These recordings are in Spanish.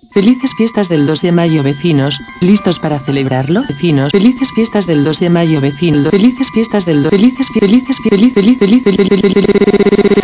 Felices fiestas del 2 de mayo, vecinos. ¿Listos para celebrarlo? Vecinos, felices fiestas del 2 de mayo, vecinos. Felices fiestas del 2. Felices.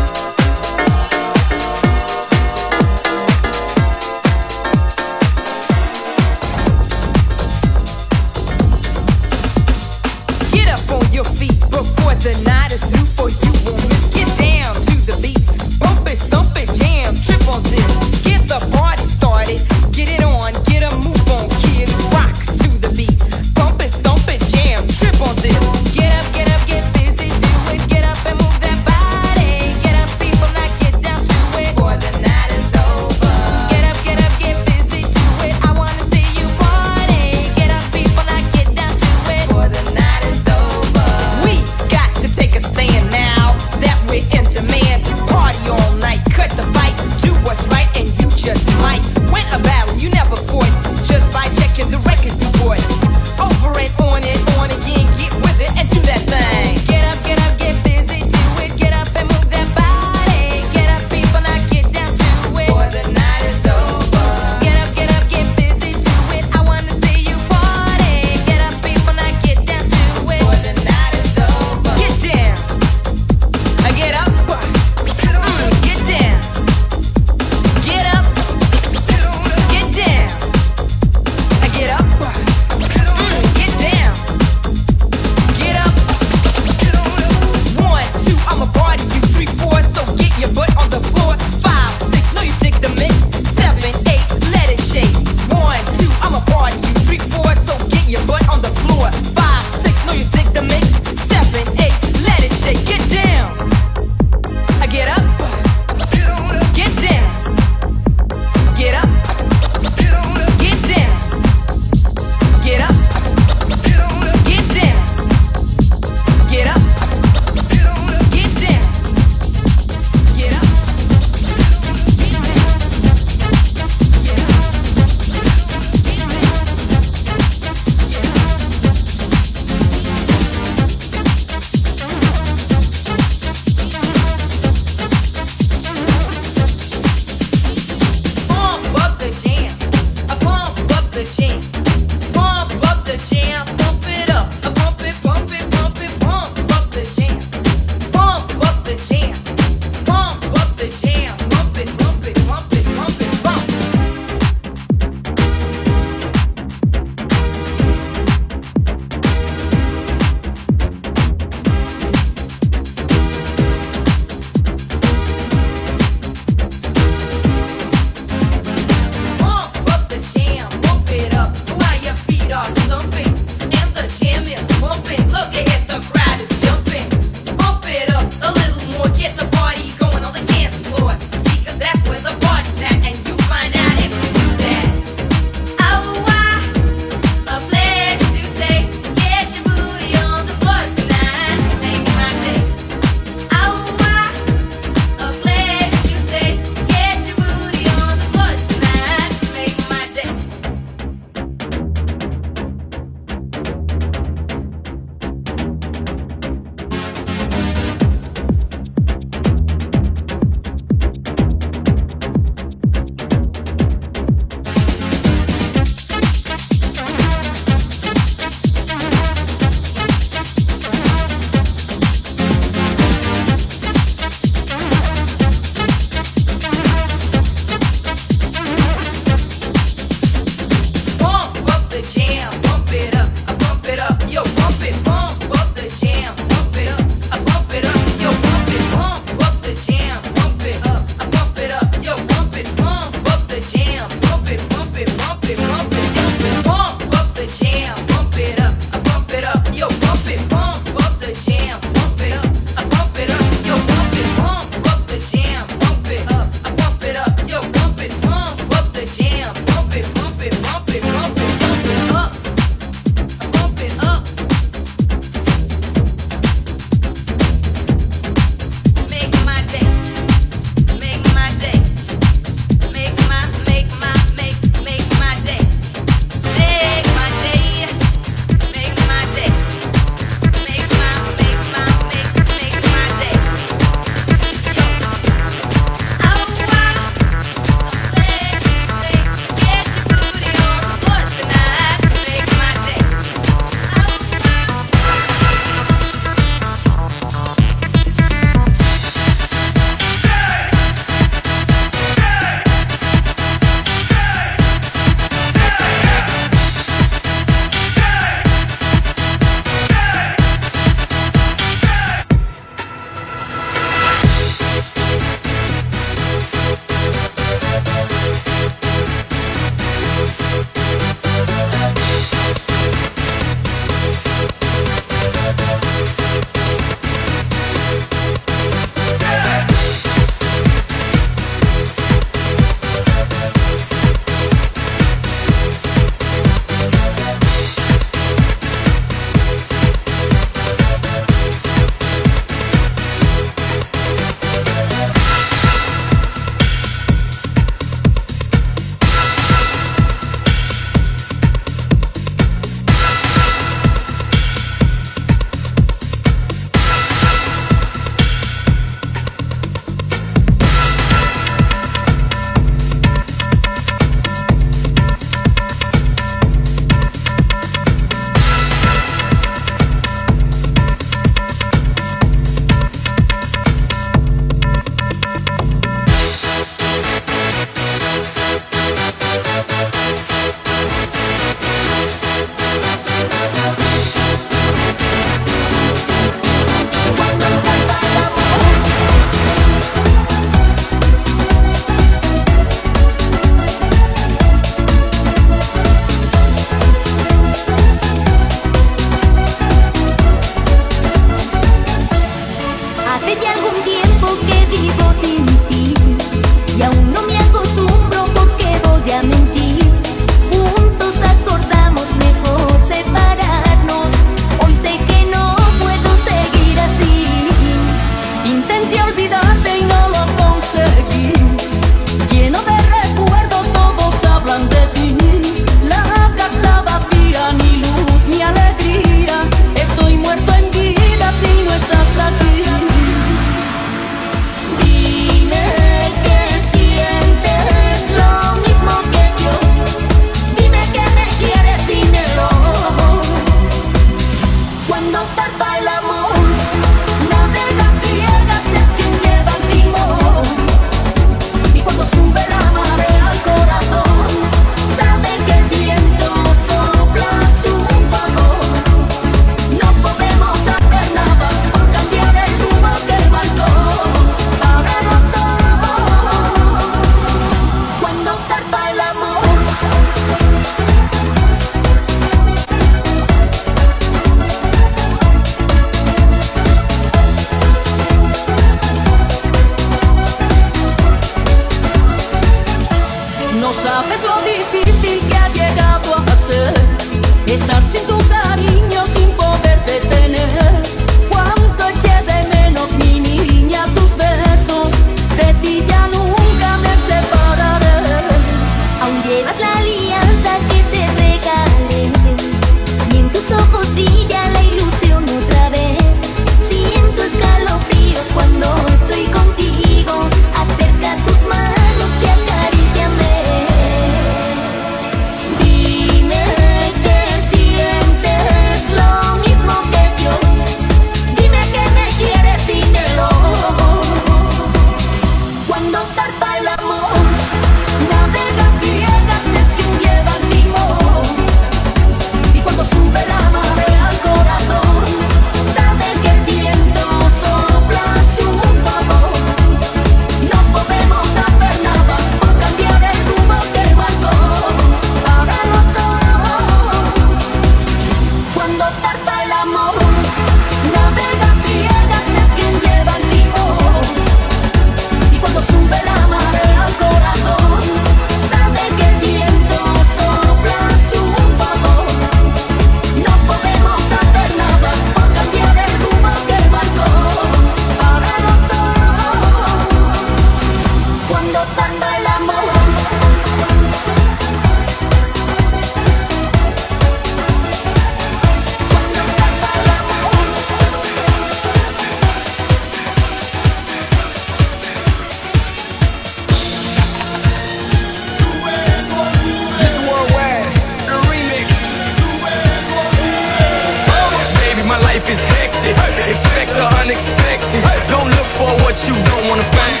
but you don't wanna find.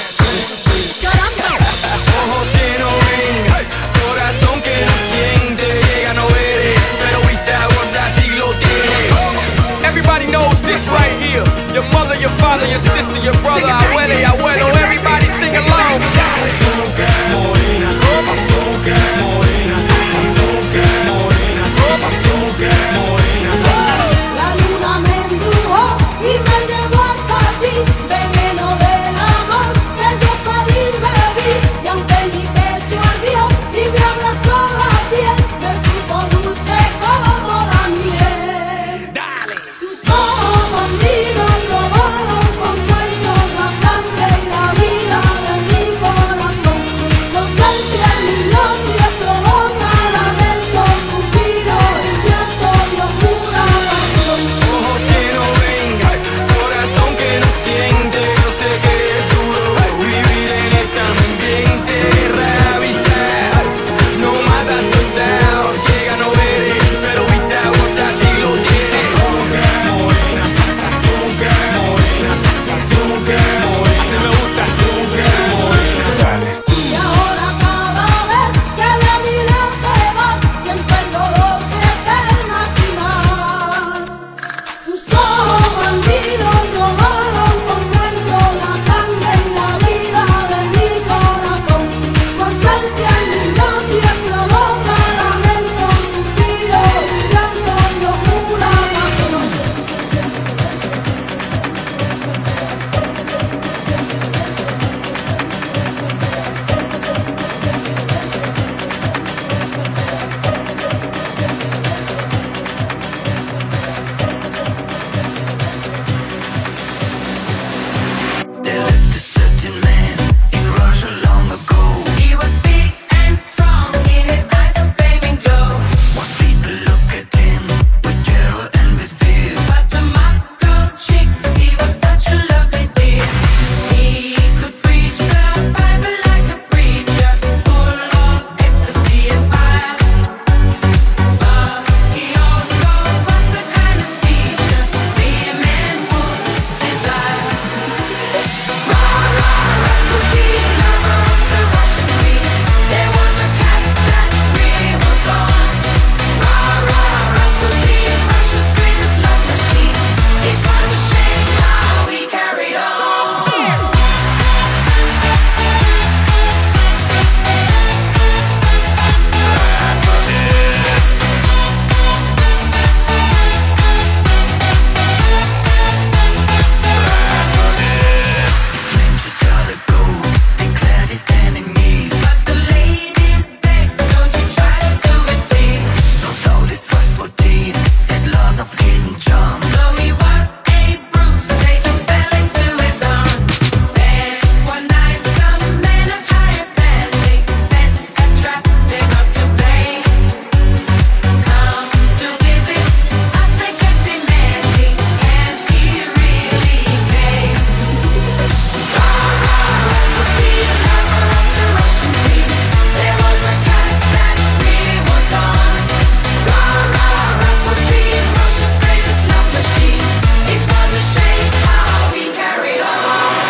Ojos que no ven, corazón que no siente. Llega, no eres, pero viste ahora sí lo tienes. Everybody knows this right here. Your mother, your father, your sister, your brother, abuela y abuelo. Everybody sing along. Azúcar morena, azúcar morena, azúcar morena, azúcar morena. La luna me embrujó y me llevó hasta ti, veneno del amor que yo feliz bebí. Y aunque mi pecho ardió y me abrazó la piel, me supo dulce como la miel. Dale. Tus ojos bandidos robaron con cuento la sangre y la vida de mi corazón. Los entre mi noche provoca lamento, suspiro y llanto y oscura pasión. Ojos que no ven, corazón que no siente. Yo sé que es duro vivir en este ambiente. Guerra avisar, no matas soldados. Llega, no eres, pero viste ahora sí lo tienes. Azúcar morena, azúcar morena, azúcar morena. Así me gusta, azúcar morena. Dale. Y ahora cada vez que de mi lado te vas, siento el dolor que te lastimar. Tus ojos bandidos robaron con cuento la sangre y la vida de mi corazón. Tu ausencia en mi noche provoca lamento, suspiro y llanto y oscura pasión. There lived a certain man in Russia long ago. He was big and strong, in his eyes a flaming glow. Most people look at him with terror and with fear. But to Moscow chicks, he was such a lovely dear. He could preach the Bible like a preacher, full of ecstasy and fire. But he also was the kind of teacher the man would desire. Rasputin, lover of the Russian queen. There was a cat that really was gone. Rasputin, Russia's greatest love machine. It was a shame how he carried on. Men just gotta go, declared his enemies. But the ladies begged, don't you try to do it, please. No doubt this Rasputin had lots of hidden charms. So he was a brute, they just fell into his arms. Then one night some men of higher standing set a trap, they got to blame. Come to visit us, they kept demanding, and he really came. Rasputin, lover of the Russian queen. There was a cat that really was gone. Rasputin, Russia's greatest love machine. It was a shame how he carried on.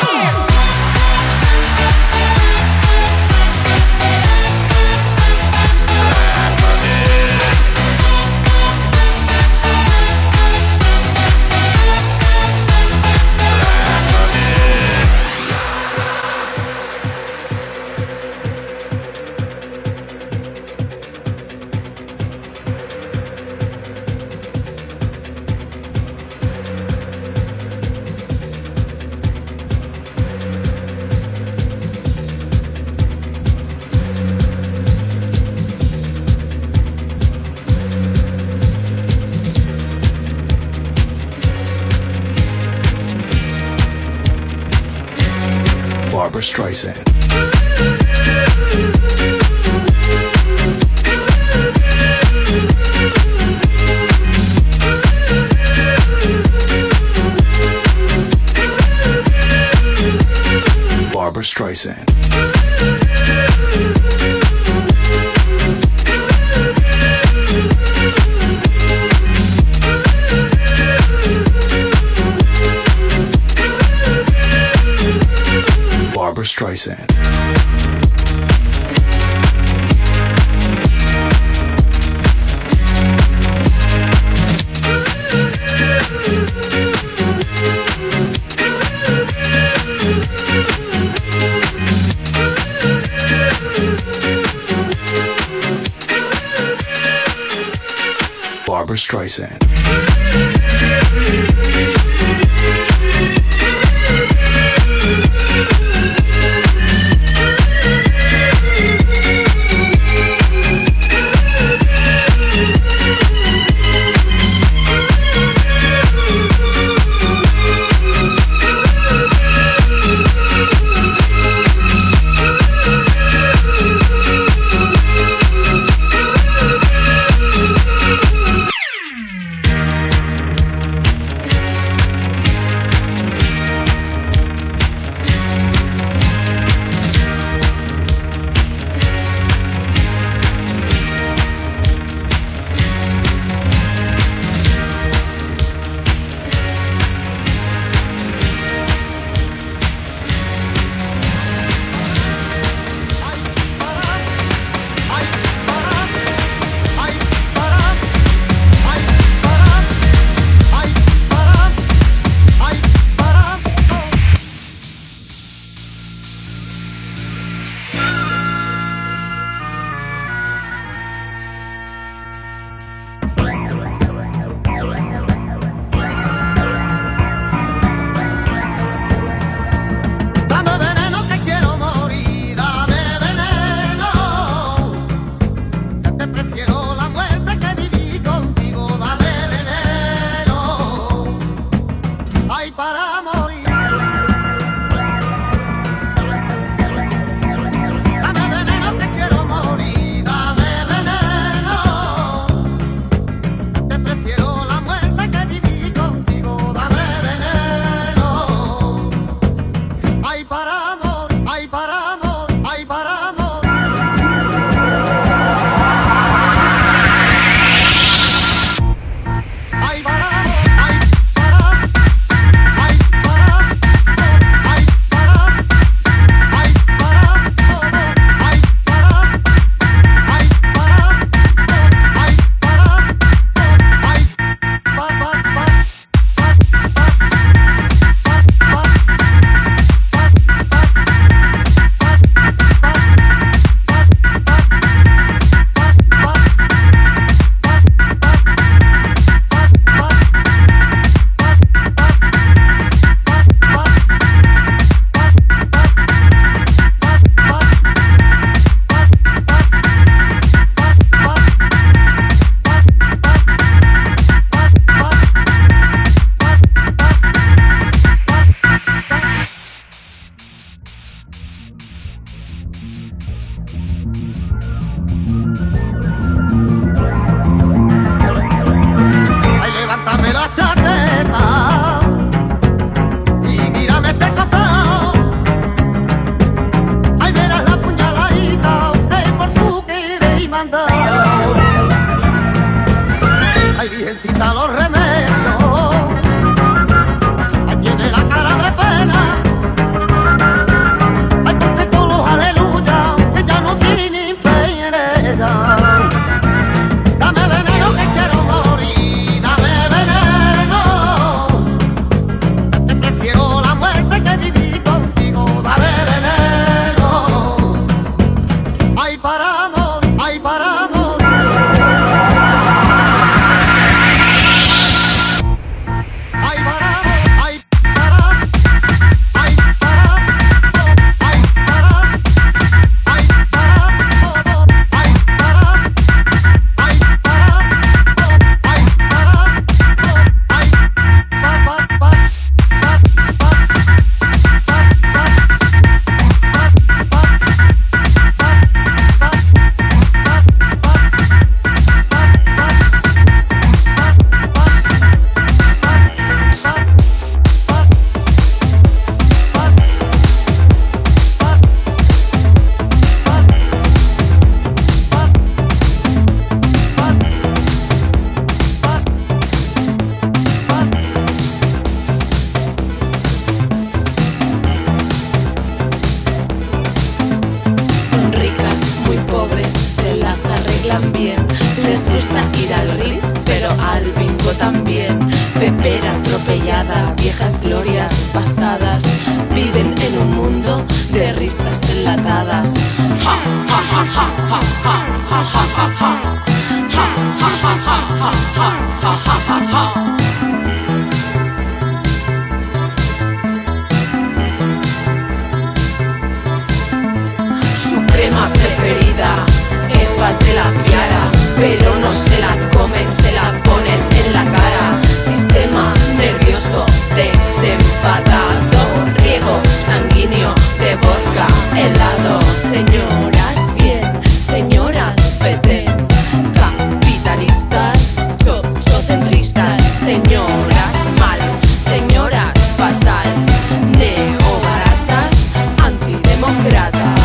Barbra Streisand. Barbra Streisand. Streisand. Barbra Streisand. Dame veneno que quiero morir, dame veneno. Te prefiero la muerte que vivir contigo, dame veneno. Ay, para morir. Dame veneno que quiero morir, dame veneno. Te prefiero la muerte que vivir contigo, dame veneno. Ay, para amor, ay, para amor, ay, para amor. Ay, para amor, ay, para, ay, para, ay, para, ay, para, ay, para, ay, para, ay, para, ay, pa. Ay, levántame la chaqueta y mírame este costado. Ay, verás la puñaladita del portugués de mandado. Ay, virgencita, los remedios. Ay, tiene la cara de pena. Ay, porque todos los aleluya que ya no tienen fe en ella. Dame veneno que quiero morir, dame veneno. Te prefiero la muerte que vivir contigo, dame veneno. Ay, para amor, ay, para amor. ir al Ritz, pero al bingo también. Pepera atropellada, viejas glorias pasadas viven en un mundo de risas enlatadas. Ja, ja, ja, ja, ja, ja, ja, ja, ja, ja. Ja, ja, ja, ja, ja, ja, ja, ja, ja, ja. Su crema preferida es Vatela Piara, pero no se la comen, se la ponen en la cara. Sistema nervioso desenfadado, riego sanguíneo de vodka helado. Señoras bien, señoras veten, capitalistas, sociocentristas. Señoras mal, señoras fatal, neobaratas, antidemócratas.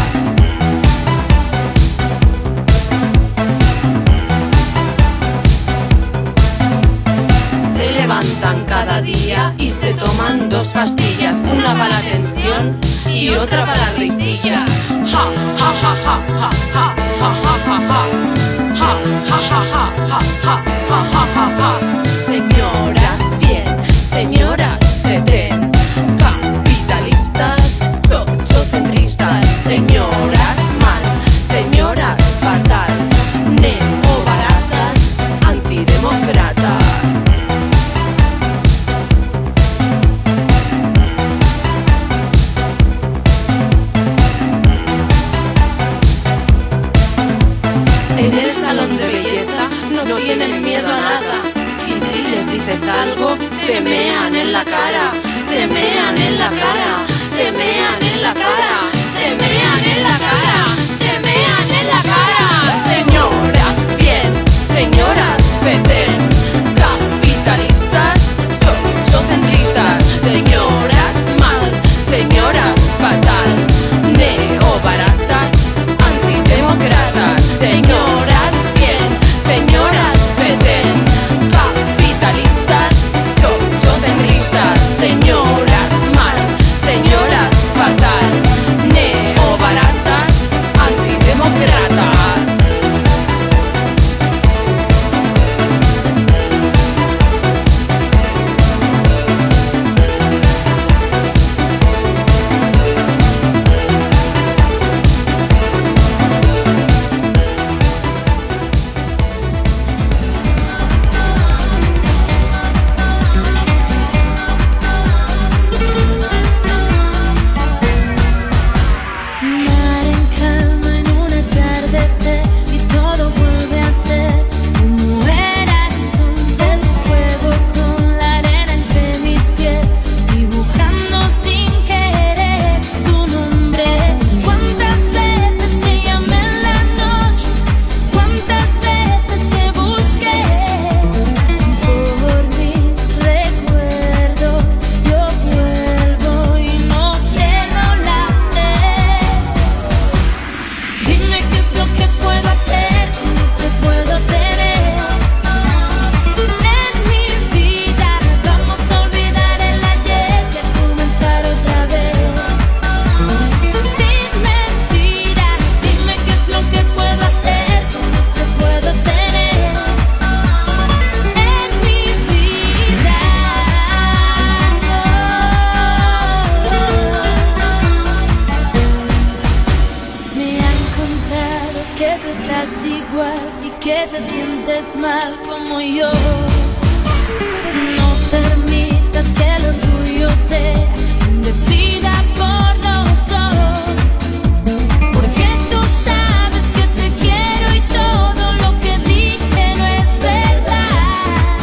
Se levantan cada día y se toman 2 pastillas, una para la tensión y otra para las risillas. Ja, ja, ja, ja, ja, ja, ja, ja, ja, ja. Ja, ja, ja, ja, ja, ja, ja, ja, ja, ja. Señoras bien, señoras detén, capitalistas, sociocentristas. Señoras mal, señoras fatal, neobaratas, antidemócratas. En el salón de belleza no tienen miedo a nada. Y si les dices algo, te mean en la cara. Te mean en la cara. Te mean en la cara. Te mean en la cara. Te mean en la cara. Señoras bien, señoras feten, capitalistas, sociocentristas. Señoras mal, señoras fatal, neobaratas, antidemócratas. Señoras bien, señoras feten, capitalistas, sociocentristas. Señoras mal, señoras fatal, neobaratas, antidemócratas. Mar en calma en un atardecer y todo vuelve a ser como era entonces. Juego con la arena entre mis pies, dibujando sin querer tu nombre. ¿Cuántas veces te llamé en la noche? ¿Cuántas veces te busqué? Por mis recuerdos yo vuelvo y no pierdo la fe. Dime qué es lo que puedo hacer, cómo te puedo tener en mi vida. Vamos a olvidar el ayer y a comenzar otra vez. Sin mentiras, dime qué es lo que puedo hacer, cómo te puedo tener en mi vida. Me han contado que tú estás igual y que te sientes mal como yo. No permitas que el orgullo sea quien decida por los dos. Porque tú sabes que te quiero y todo lo que dije no es verdad.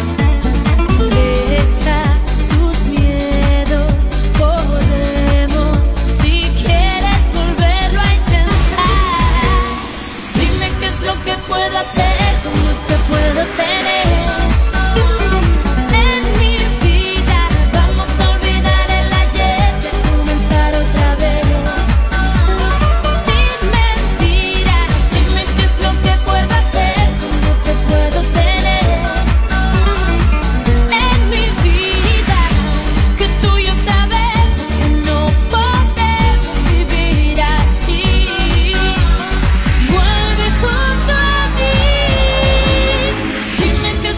Deja tus miedos, podemos, si quieres volverlo a intentar. Dime qué es lo que puedo hacer, cómo te puedo tener en mi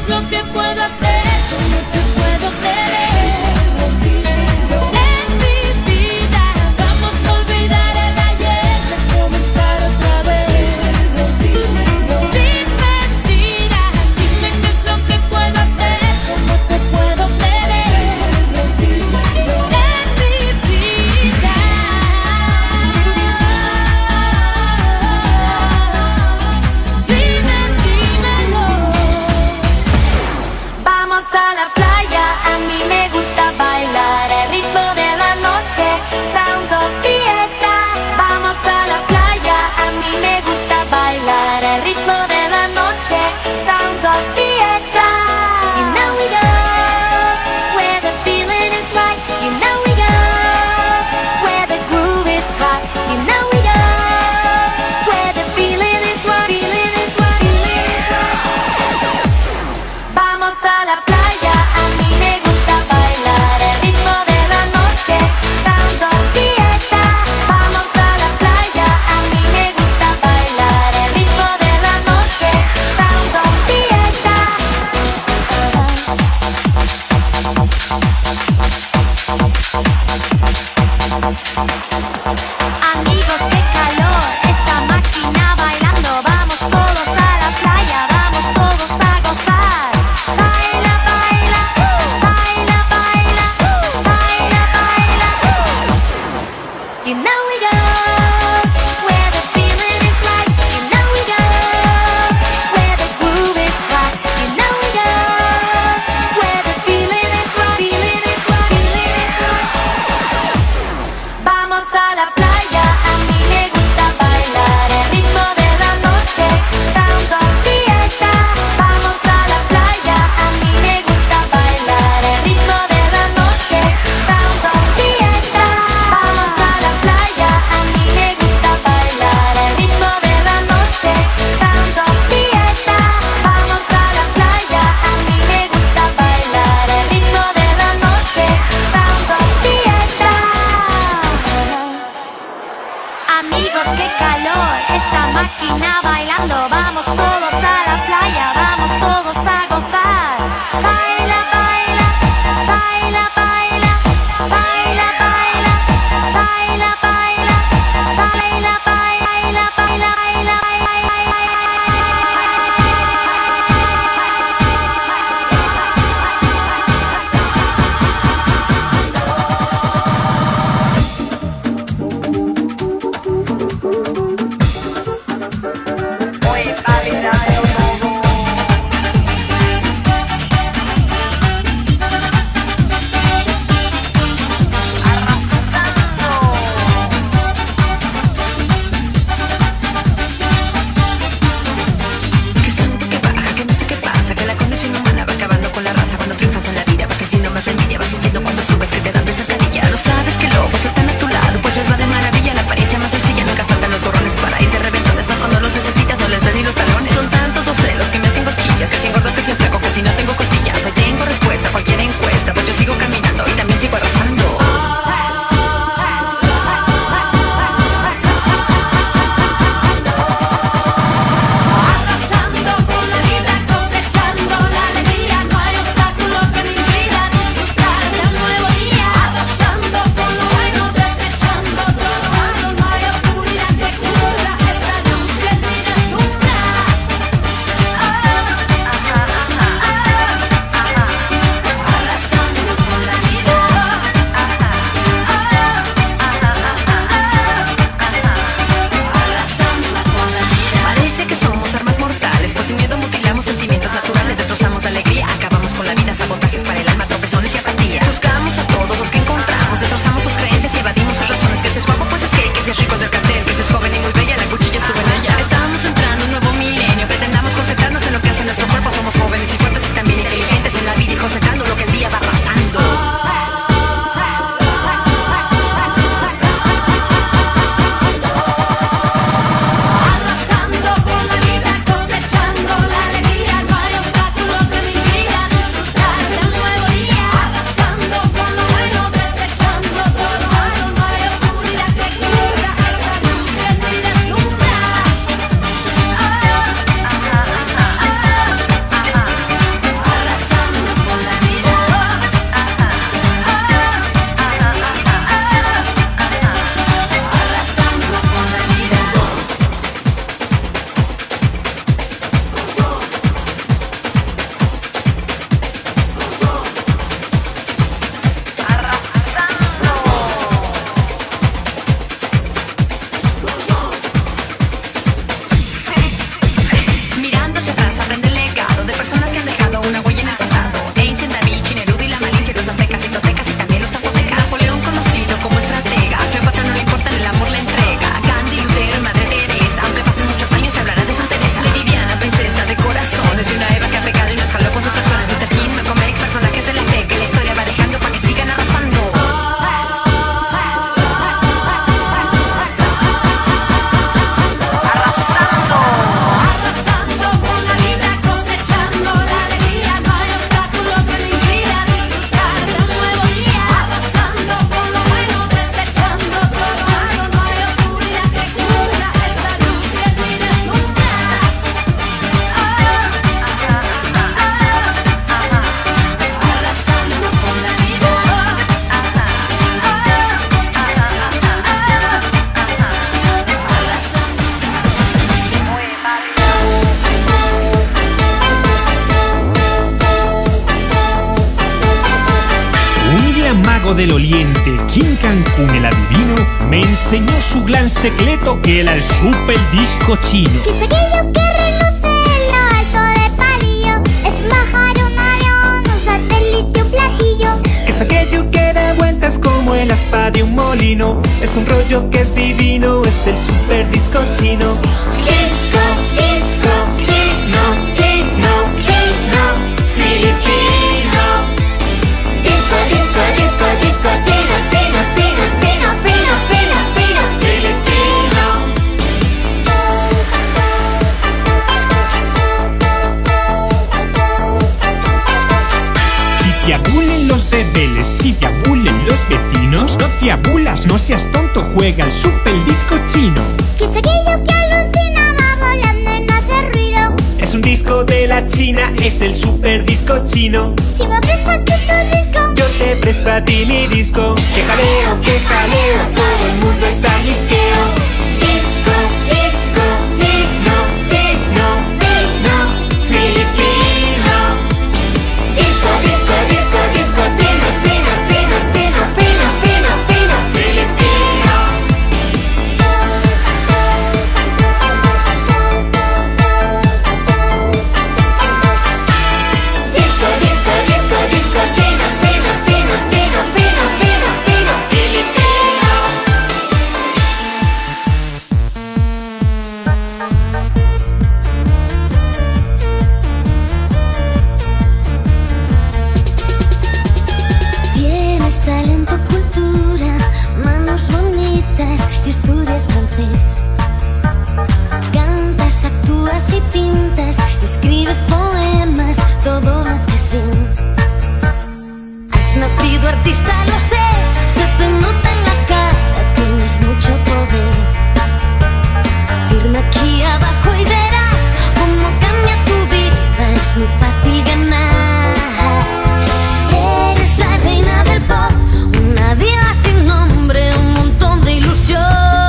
es lo que puedo hacer, cómo te puedo querer. En mi vida vamos a olvidar el ayer y comenzar otra vez. Sin mentiras, dime qué es lo que puedo hacer, cómo te puedo querer. En mi vida. Dímelo. Vamos a la playa, a mí me gusta bailar el ritmo de la noche, sounds of fiesta. Vamos a la playa, a mí me gusta bailar el ritmo de la noche, sounds of fiesta. You know we go where the feeling is right. You know we go where the groove is hot. You know we go where the feeling is right. Feeling is right. Feeling is right. Vamos a la playa, a mí me gusta bailar el ritmo de la noche, sounds of fiesta. Vamos a la playa, a mí me gusta bailar el ritmo de la noche, sounds of fiesta. Diego del Oriente, King Cancún el adivino, me enseñó su gran secreto que era el super disco chino. ¿Qué es aquello que reluce en lo alto de palillo? Es un pájaro, un avión, un satélite, un platillo. Es aquello que da vueltas como el aspa de un molino. Es un rollo que es divino, es el super disco chino. Disco, disco, chino, chino, chino, filipino. Disco, disco, disco, disco, chino, chino, chino, chino, fino, fino, fino, filipino. Si te abulen los debeles, si te abulen los vecinos, no te abulas, no seas tonto, juega el super disco chino. ¿Qué es aquello que alucina, va volando y no hace ruido? Es un disco de la China, es el super disco chino. Si me prestas tú tu disco, Yo te presto a ti mi disco. Que jaleo, todo el mundo está misqueo. disco, disco, chino, chino, fino, filipino. Disco, disco, disco, disco, chino, chino, chino, chino, fino, fino, fino, filipino. Disco, disco, disco, disco, chino, chino, chino, chino, fino, fino, fino, filipino. Tienes talento, cultura, manos bonitas y estudias francés. Cantas, actúas y pintas, escribes poemas, todo lo haces bien. Has nacido artista, lo sé, se te nota en la cara, tienes mucho poder. Firma aquí abajo y verás cómo cambia tu vida, es muy fácil ganar. Eres la reina del pop, una diva sin nombre, un montón de ilusión.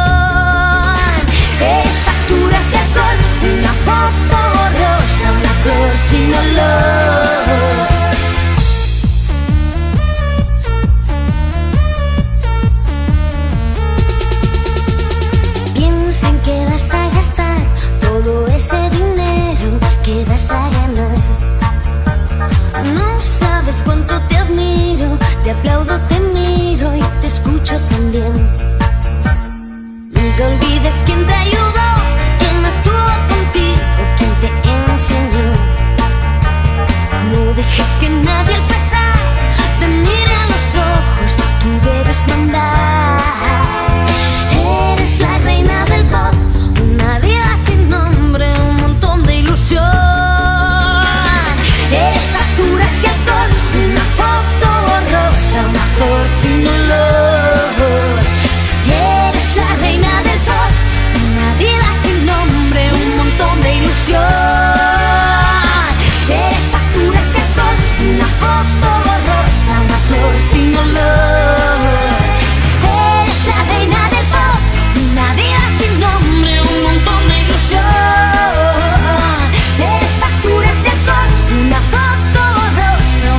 Eres facturas y alcohol, una foto borrosa, una flor sin olor. Piensa en que vas a gastar todo ese dinero que vas a ganar. No sabes cuánto te admiro, te aplaudo, te miro y te escucho también. Nunca olvides quién te ayudó, quién estuvo contigo, quién te enseñó. No dejes que nadie al pasar te mire a los ojos, tú debes mandar. Eres la reina del pop, una diva sin nombre, un montón de ilusión. Eres facturas y alcohol, una foto borrosa, una flor sin olor. Eres la reina del pop, una diva sin nombre, un montón de ilusión. Eres facturas y alcohol, una foto borrosa, una flor sin olor. Eres la reina del pop, una diva sin nombre, un montón de ilusión. Eres facturas y alcohol, una foto borrosa,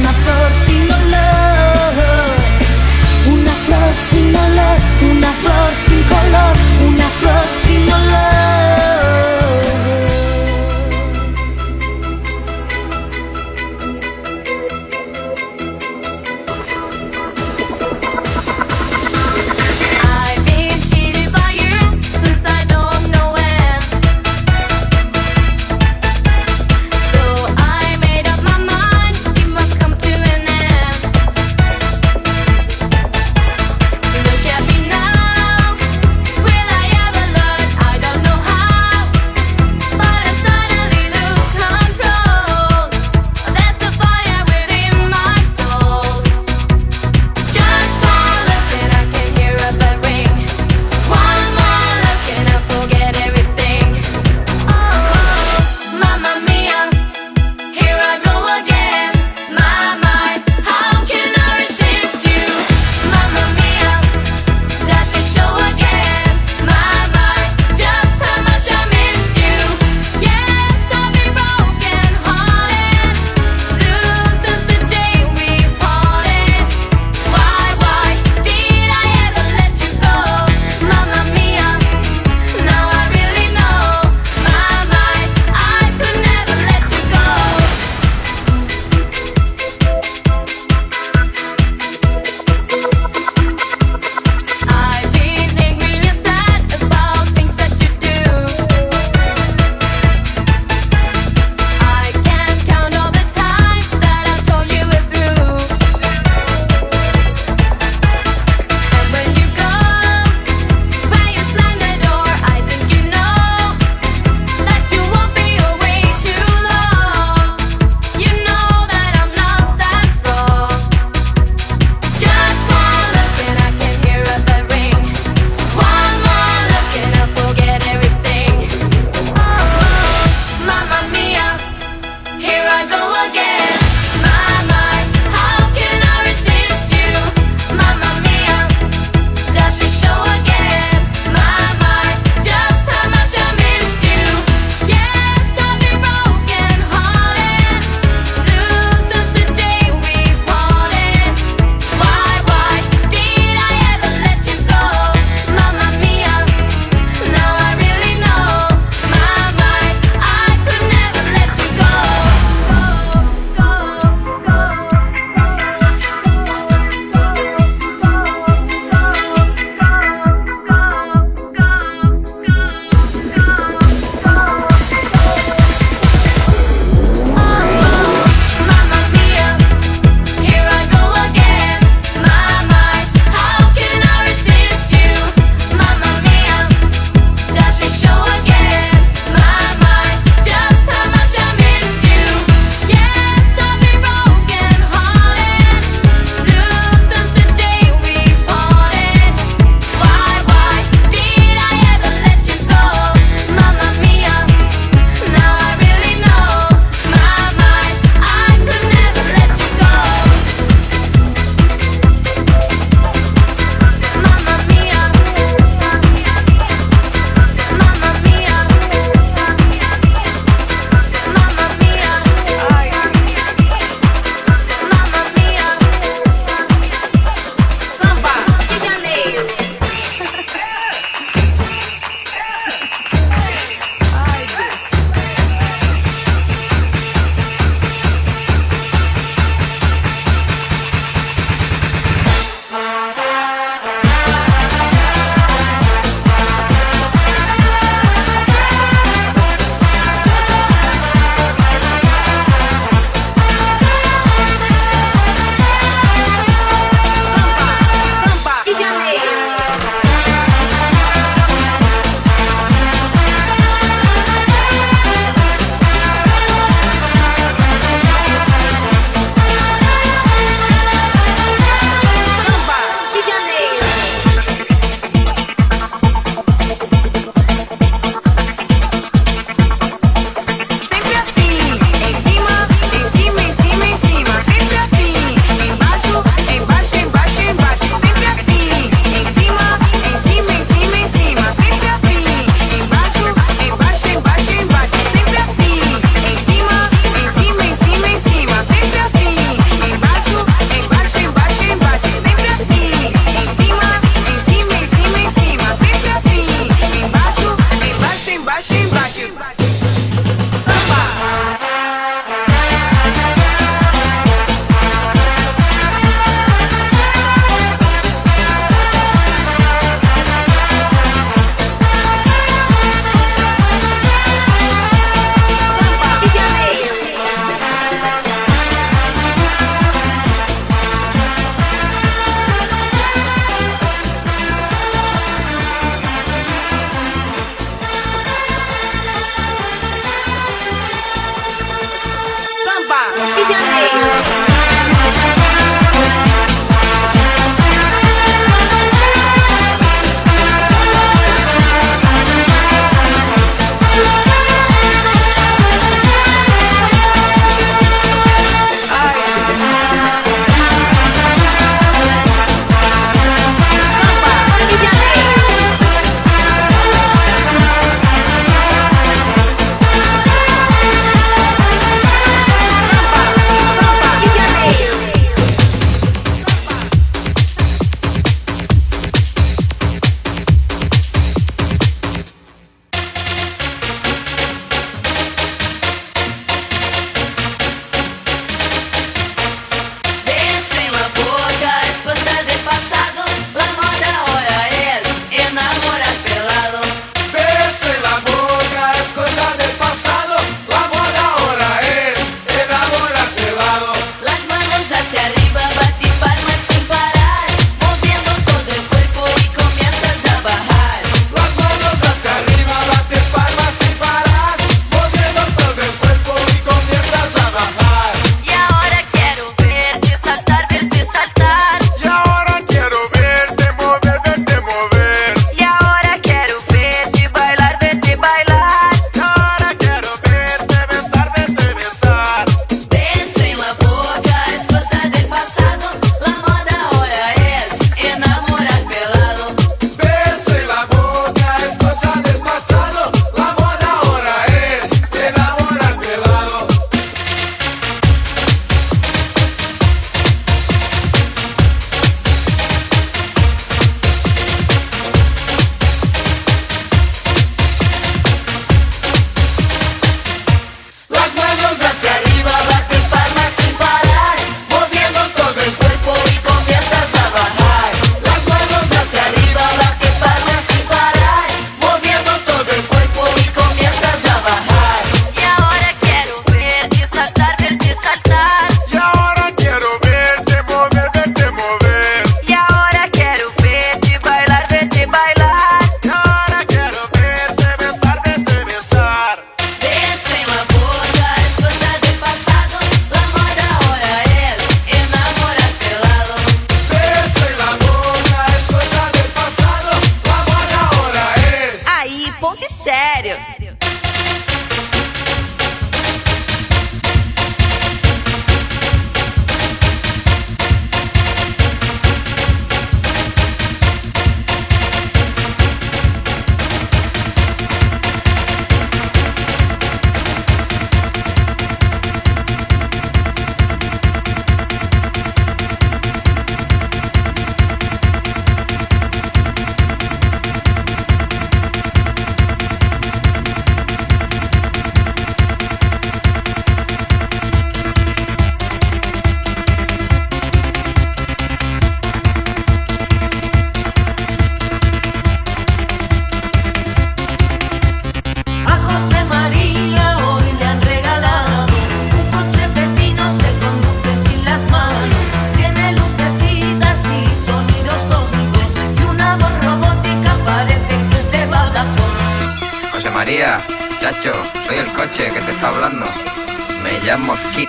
María, chacho, soy el coche que te está hablando. Me llamo Kit.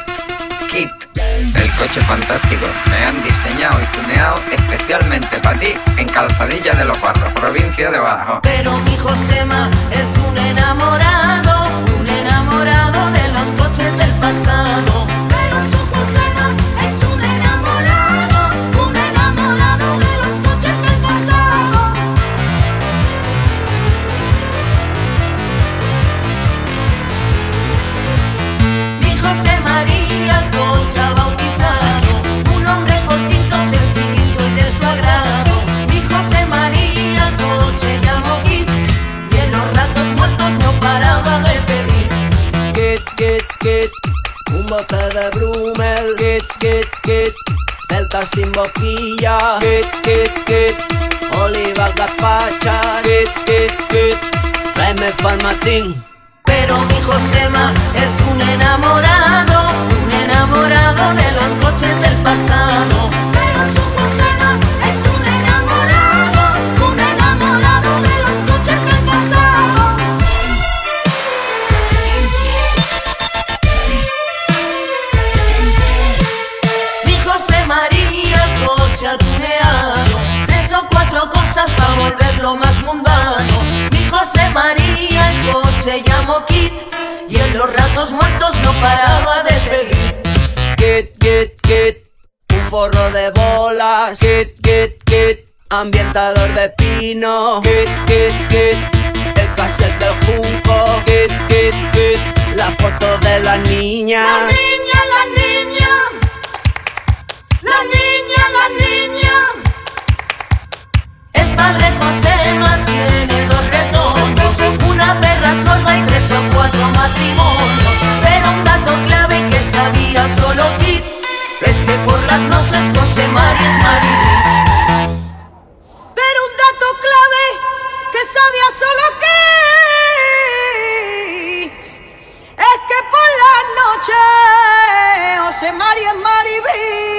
El coche fantástico. Me han diseñado y tuneado especialmente para ti en Calzadilla de los Barros, provincia de Badajoz. Pero mi Josema es un enamorado de los coches del pasado. Pero su Josema es un enamorado de los coches del pasado. Mi José María Concha bautizado, un hombre cortito, sencillito y de su agrado. Mi José María Concha llamó Kit, y en los ratos muertos no paraba de pedir. Kit, un bote de Brumel. Kit, Celta sin boquilla. Kit, olivas gazpachas. Kit, tráeme Farmatín. Pero mi Josema es un enamorado de los coches del pasado. Pero su Josema es un enamorado de los coches del pasado. volverlo más mundano. Mi José María el coche llamó Kit, y en los ratos muertos no paraba de pedir. Kit, Kit, Kit, un forro de bolas. Kit, Kit, Kit, ambientador de pino. Kit, Kit, Kit, el cassette del junco. Kit, Kit, Kit, la foto de la niña. La niña, la niña, la niña, la niña. Es padre Josema, tiene 2 retoños, una perra sorda y 3 o 4 matrimonios. Pero un dato clave que sabía solo Kit es que por las noches José María es Maribí. Pero un dato clave que sabía solo que es que por la noche José María es Maribí.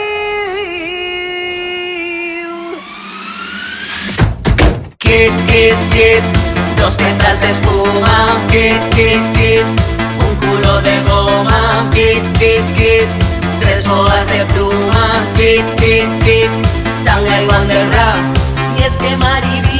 Kit, Kit, Kit, 2 piezas de espuma. Kit, Kit, Kit, un culo de goma. Kit, Kit, Kit, 3 boas de plumas. Kit, Kit, Kit, tanga y bandera. Y es que Maribí